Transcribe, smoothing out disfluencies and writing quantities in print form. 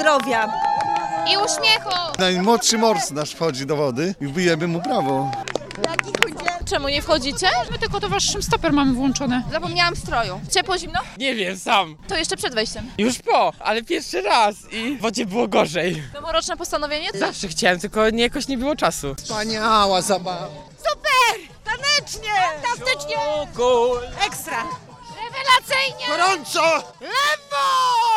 zdrowia. I uśmiechu! Najmłodszy mors nasz wchodzi do wody i wbijemy mu brawo. Czemu nie wchodzicie? My tylko towarzyszem stoper mamy włączone. Zapomniałam stroju. Ciepło, zimno? Nie wiem, sam. To jeszcze przed wejściem. Już po, ale pierwszy raz i w wodzie było gorzej. Noworoczne postanowienie? Zawsze chciałem, tylko jakoś nie było czasu. Wspaniała zabawa. Tanecznie! Fantastycznie! Cool. Ekstra! Rewelacyjnie! Gorąco! Lewo!